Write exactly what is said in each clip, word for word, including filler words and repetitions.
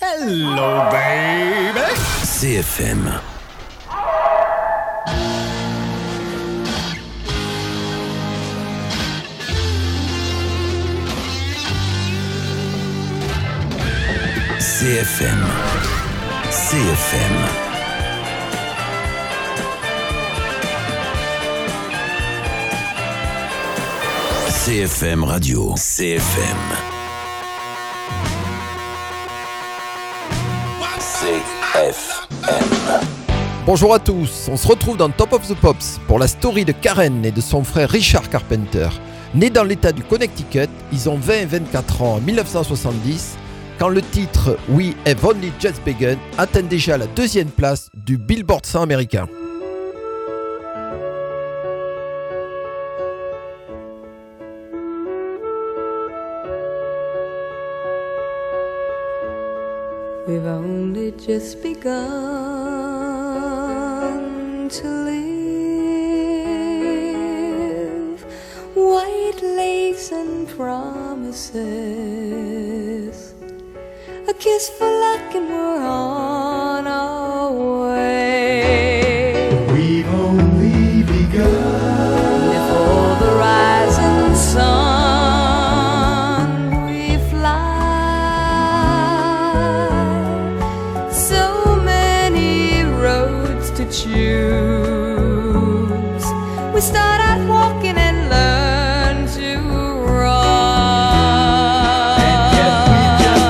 Hello, baby. C F M. C F M. C F M. C F M Radio. C F M. C F M. Bonjour à tous, on se retrouve dans Top of the Pops pour la story de Karen et de son frère Richard Carpenter. Nés dans l'état du Connecticut, ils ont vingt et vingt-quatre ans en dix-neuf cent soixante-dix, quand le titre We Have Only Just Begun atteint déjà la deuxième place du Billboard cent américain. We've only just begun to live. White lakes and promises, a kiss for luck and we're on our way. We've only begun. Before the rising sun we fly. So many roads to choose. We start out walking and learn to run. And yet we've just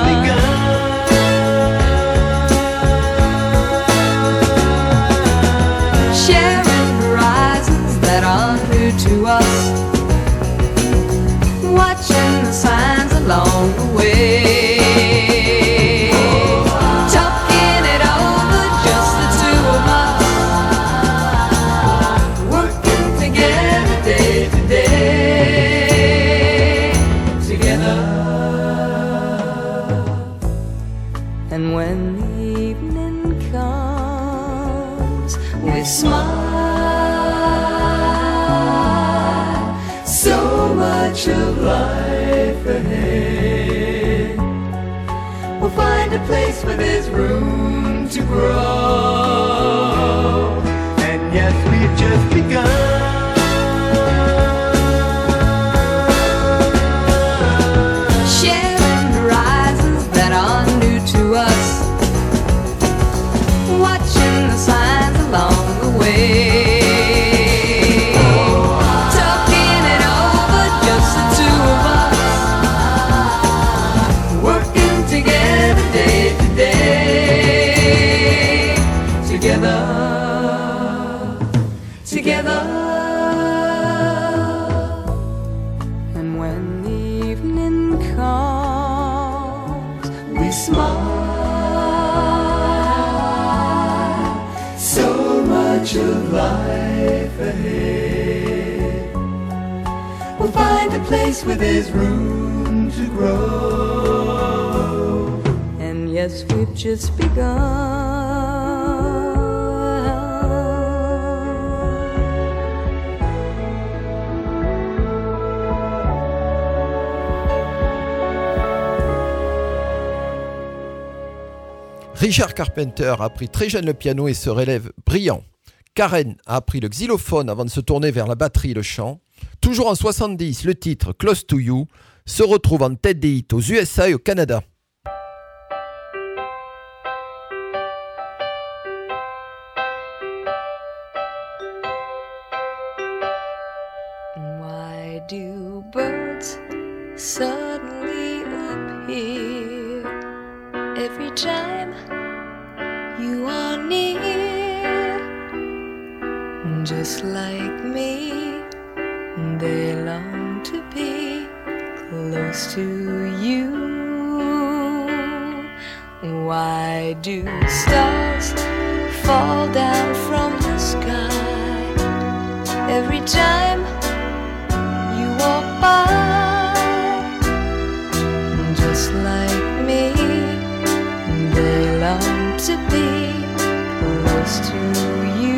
begun. Sharing horizons that are new to us, watching the signs along the way. Talking it over, just the two of us, working together day to day, together. And when the evening comes, we smile. So much of life ahead. We'll find a place where there's room to grow. And yes, we've just begun. Sharing horizons that are new to us, watching the signs along the way. Talking it over, just the two of us, working together day to day, together, together. And when the evening comes, we smile. So much of life ahead. We'll find a place where there's room to grow. And yes, we've just begun. Richard Carpenter a appris très jeune le piano et se relève brillant. Karen a appris le xylophone avant de se tourner vers la batterie et le chant. Toujours en soixante-dix, le titre Close to You se retrouve en tête des hits aux U S A et au Canada. Why do birds suddenly appear every time you are near? Just like me, they long to be close to you. Why do stars fall down from the sky every time you walk by? Just like me, they long to be close to you.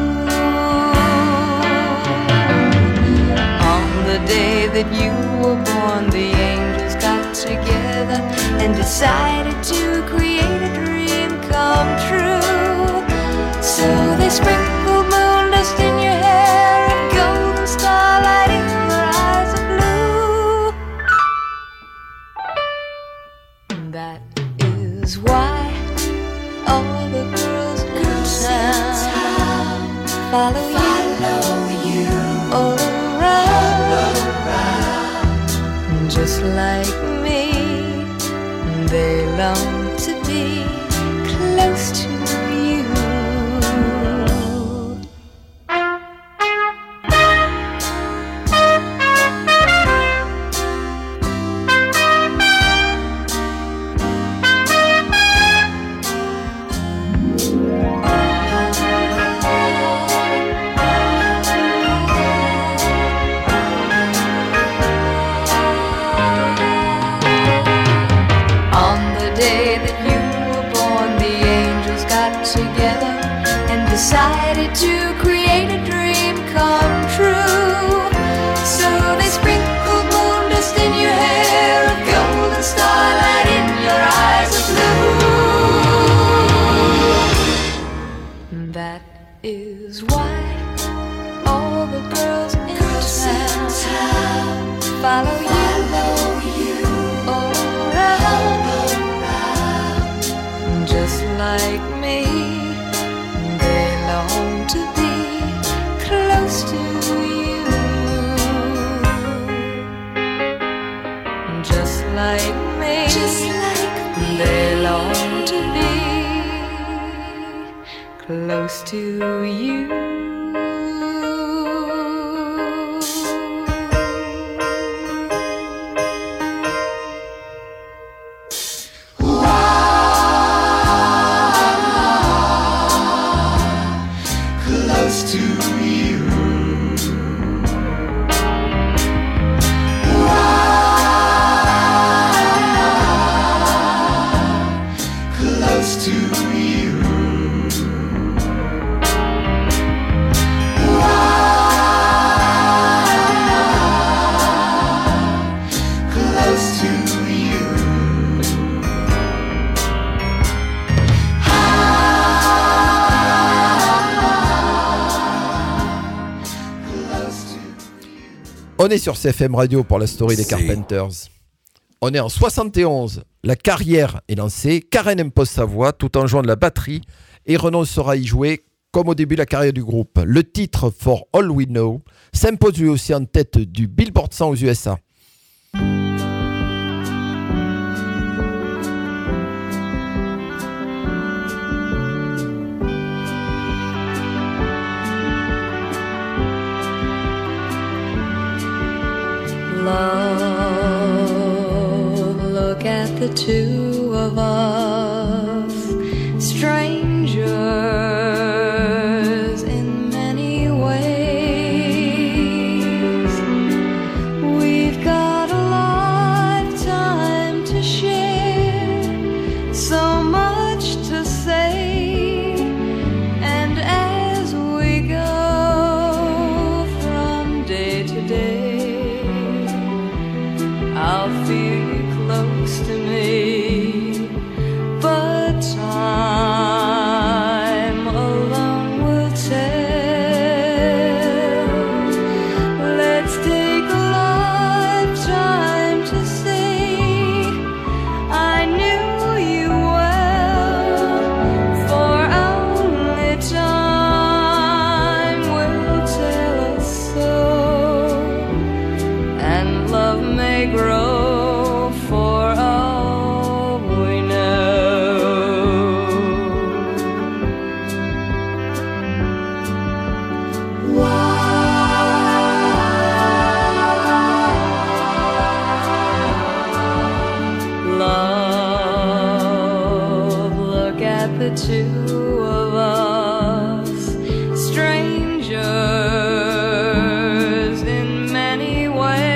On the day that you were born, the angels got together and decided to create sprinkle moon dust in your hair and golden starlight in your eyes of blue. That is why all the girls in town follow you all around. Just like me, they long to be close to you. Decided to create a dream come true. So they sprinkled moon dust in your hair, a golden starlight in your eyes of blue. That is why all the girls in town follow you all around. Just like me, long to be close to you. Just like me, just like me, they long to be close to you. On est sur C F M Radio pour la story des C'est... Carpenters. On est en soixante et onze. La carrière est lancée. Karen impose sa voix tout en jouant de la batterie et renoncera à y jouer comme au début de la carrière du groupe. Le titre For All We Know s'impose lui aussi en tête du Billboard cent aux U S A. Love, look at the two of us, strangers in many ways. We've got a lifetime to share, so much to say, and as we go from day to day, I'll feel you close to me, but time alone will tell. Let's take a lifetime to say I knew you well, for only time will tell us so, and love may grow for all we know. Love, look at the two of us, strangers in many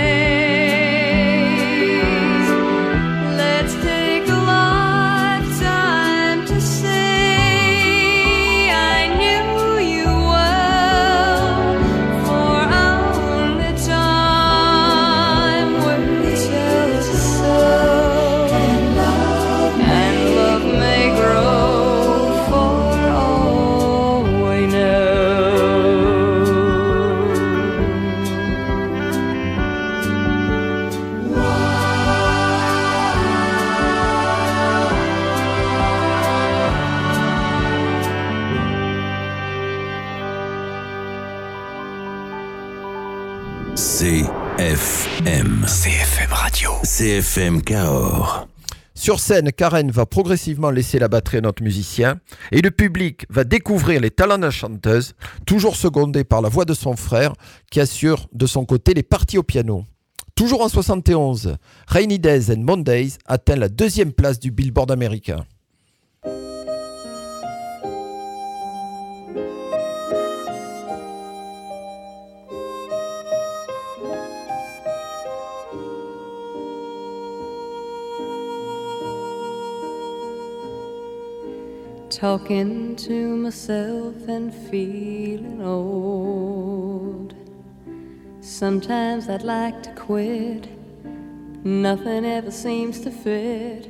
ways. Let's take a lifetime to say I knew you well, for only time will tell us so, and love may grow for C F M Radio. C F M Cahors. Sur scène, Karen va progressivement laisser la batterie à notre musicien et le public va découvrir les talents de la chanteuse, toujours secondée par la voix de son frère qui assure de son côté les parties au piano. Toujours en soixante et onze, Rainy Days and Mondays atteint la deuxième place du Billboard américain. Talking to myself and feeling old. Sometimes I'd like to quit. Nothing ever seems to fit.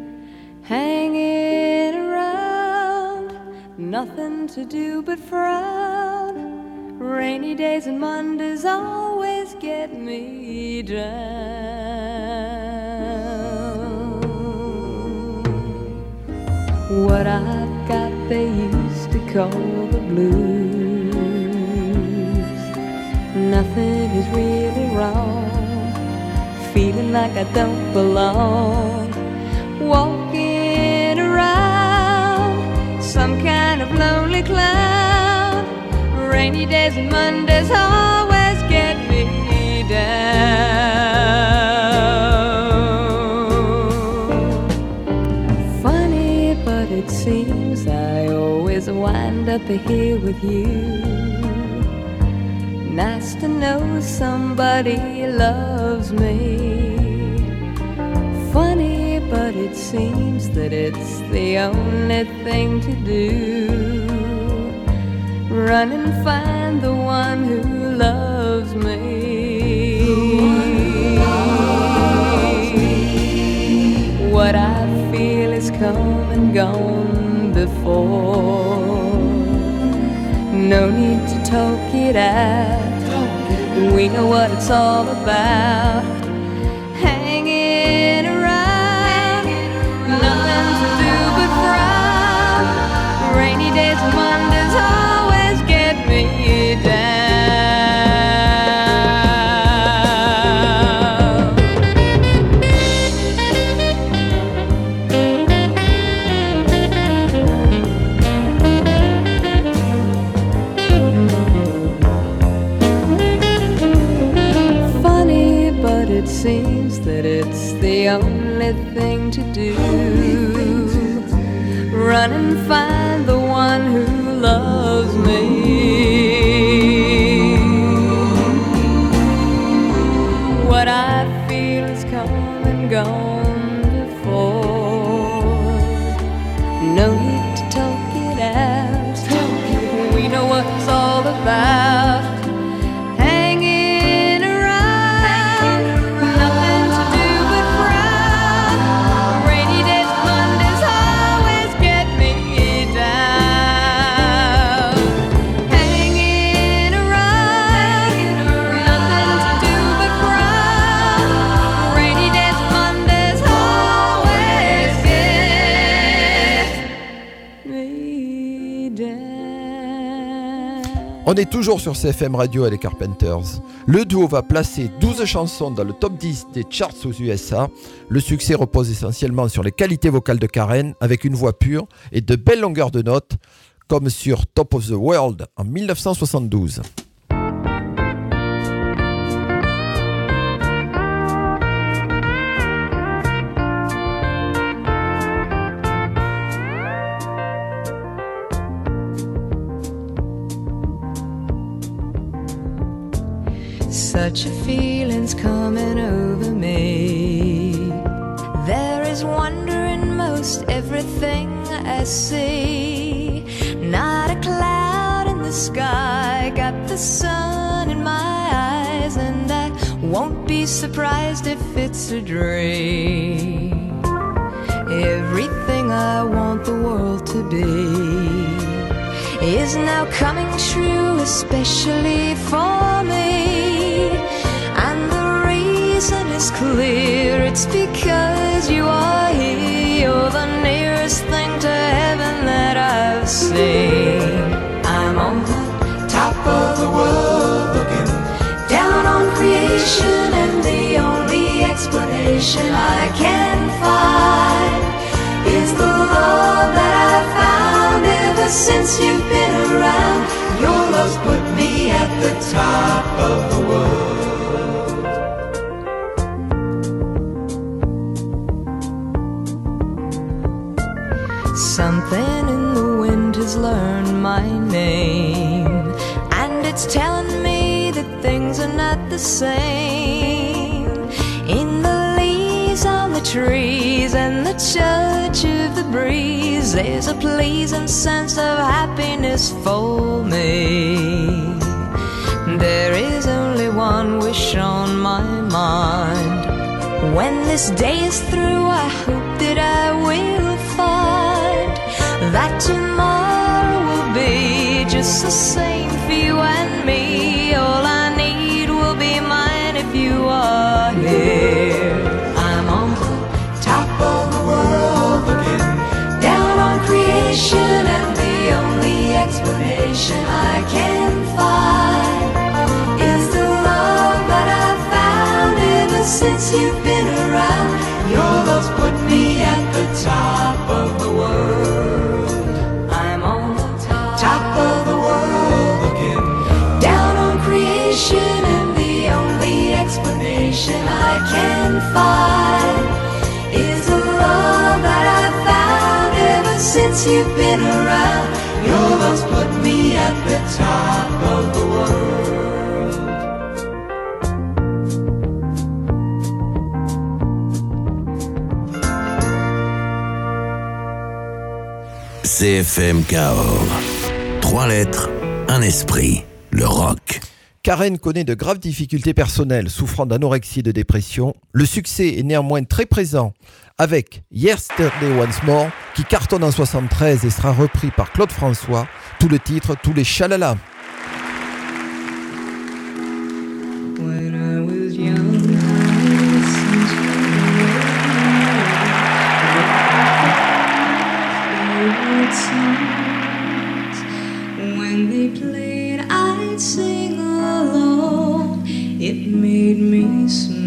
Hanging around, nothing to do but frown. Rainy days and Mondays always get me down. What I've got they used to call the blues. Nothing is really wrong. Feeling like I don't belong. Walking around some kind of lonely cloud. Rainy days and Mondays always get me down. Funny, but it seems I always wind up here with you. Nice to know somebody loves me. Funny, but it seems that it's the only thing to do. Run and find the one who loves me. What I feel is come and gone before. No need to talk it out. We know what it's all about. Hanging around, nothing to do but frown. Rainy days and Mondays always get me down. It seems that it's the only thing to do. Run and find the one who loves me. What I feel is come and gone before. No need to talk it out. We know what it's all about. On est toujours sur C F M Radio et les Carpenters. Le duo va placer douze chansons dans le top dix des charts aux U S A. Le succès repose essentiellement sur les qualités vocales de Karen, avec une voix pure et de belles longueurs de notes, comme sur Top of the World en dix-neuf cent soixante-douze. Such a feeling's coming over me. There is wonder in most everything I see. Not a cloud in the sky, got the sun in my eyes, and I won't be surprised if it's a dream. Everything I want the world to be is now coming true, especially for me. And the reason is clear, it's because you are here. You're the nearest thing to heaven that I've seen. I'm on the top of the world, looking down on creation, and the only explanation I can find is the love that I've found ever since you've been around. Your love's put me at the top of the world. Something in the wind has learned my name, and it's telling me that things are not the same. In the leaves on the trees and the touch of the breeze, there's a pleasing sense of happiness for me. There is only one wish on my mind. When this day is through, I hope that I will find that tomorrow will be just the same for you and me. All I need will be mine if you are here. I'm on the top of the world looking down on creation, and the only explanation I can find is the love that I've found ever since you've been around. Your love's put me at the top of the world. I'm on the top of the world looking down on creation, and the only explanation I can find is the love that I've found ever since you've been around. Your love's put me at the top of the world. C F M Cahors. Trois lettres, un esprit, le rock. Karen connaît de graves difficultés personnelles, souffrant d'anorexie et de dépression. Le succès est néanmoins très présent avec Yesterday Once More, qui cartonne en soixante-treize et sera repris par Claude François. Tout le titre, tous les chalalas. When I was young, I listened to songs. When they played, I'd sing along. It made me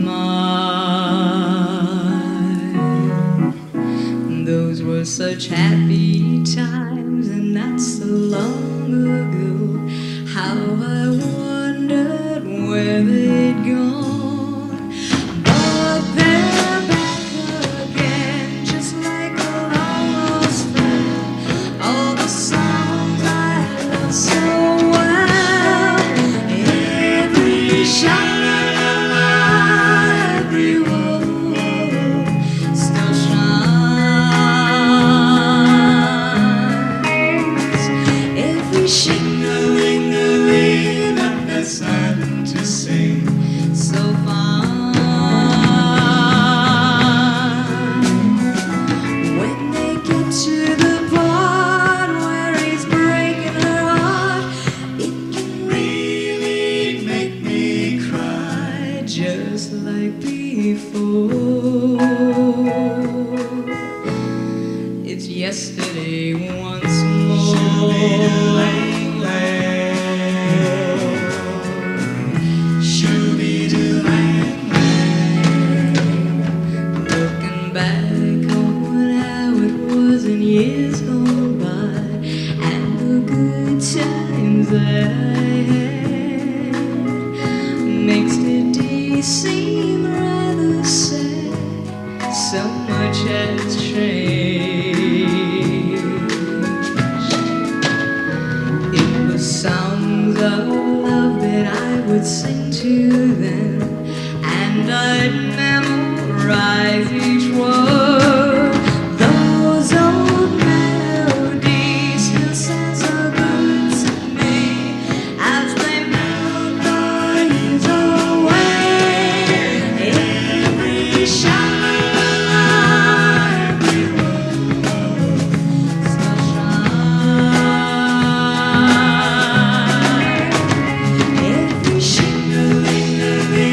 smile. Those were such happy times, and not so long ago. How I wondered where they'd gone. But they're back again, just like a long-lost friend. All the songs I love so well, every shine, every word still shines. Every shingling that they're silent to sing so fine. When they get to the part where he's breaking her heart, it can really make me cry, just like before. It's yesterday once more. Looking back on how it was in years gone by, and the good times that I had, makes today seem rather sad. So much has changed. It was songs of love that I would sing to them, and I'd memorize each word. Those old melodies still sound so good to me as they melt the years away. Every shine, every word still shine. Every shingling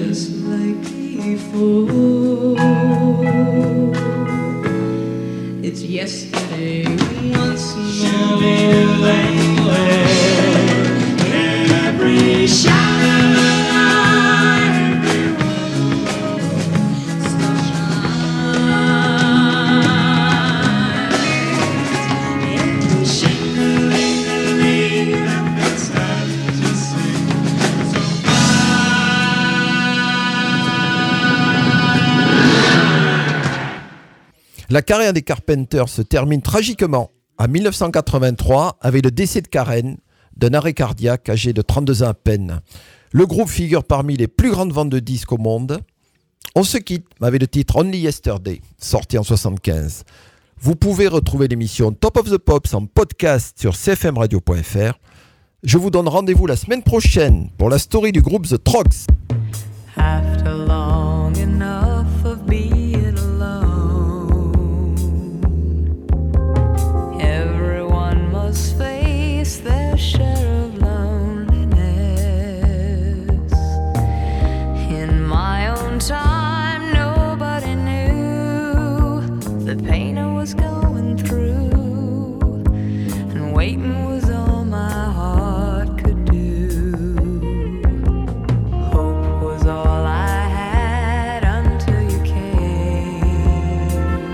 just like before. It's yesterday once more. Every shower, every La carrière des Carpenters se termine tragiquement en dix-neuf cent quatre-vingt-trois avec le décès de Karen d'un arrêt cardiaque âgé de trente-deux ans à peine. Le groupe figure parmi les plus grandes ventes de disques au monde. On se quitte avec le titre Only Yesterday, sorti en soixante-quinze. Vous pouvez retrouver l'émission Top of the Pops en podcast sur c f m radio point f r. Je vous donne rendez-vous la semaine prochaine pour la story du groupe The Trogs. After long enough of being alone, everyone must face their share of loneliness. In my own time, nobody knew the pain I was going through, and waiting was all my heart could do. Hope was all I had until you came.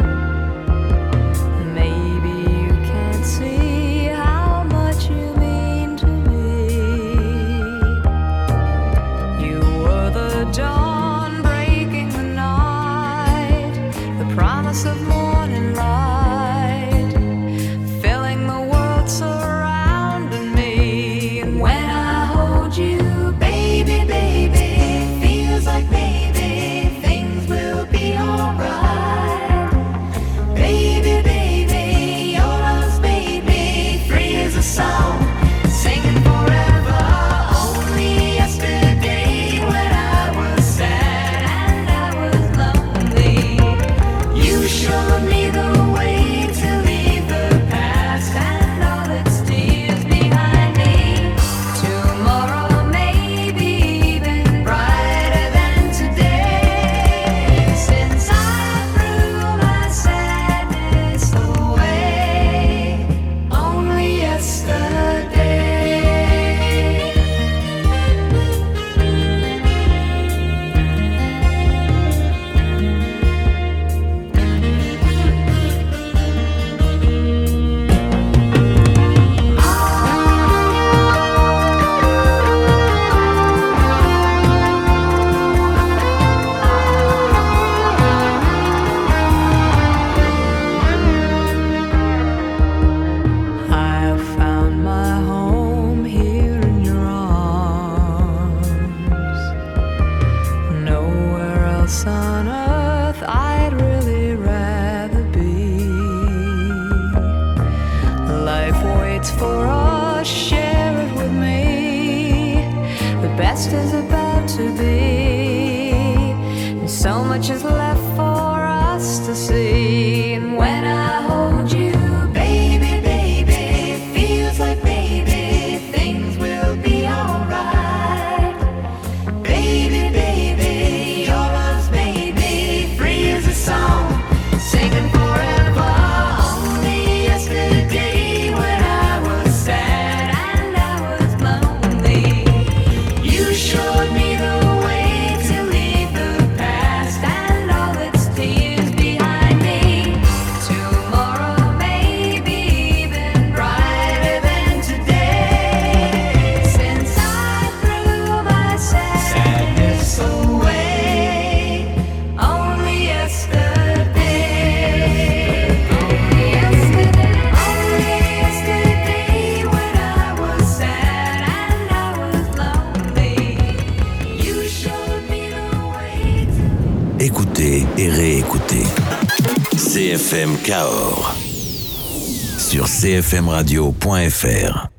Maybe you can't see how much you mean to me. You were the dawn breaking the night, the promise of morning light, filling the world surrounding me. And when I hold you, baby, baby, feels like maybe things will be alright. Baby, baby, your love's made me free as a song, singing forever. Only yesterday when I was sad and I was lonely, you showed me the way to leave the past and all its tears behind me. Tomorrow may be even brighter than today, since I threw my sadness away. Only yesterday. I have found my home here in your arms. Nowhere else on earth I'd really rather be. Life waits for us, share it with me. The best is about to be, and so much is left for us to see. And when I hold you, baby, baby, feels like maybe things will be alright. Baby, baby, your love's made me free as a song, singing forever. Only yesterday when I was sad and I was lonely, you showed me the way to leave the past and all its tears behind me. Tomorrow may be even brighter than today, since I threw my sadness away. Only yesterday. Only yesterday. Only yesterday when I was sad and I was lonely, you showed me the way to. Écoutez et réécoutez. C F M Cahors sur c f m radio point f r.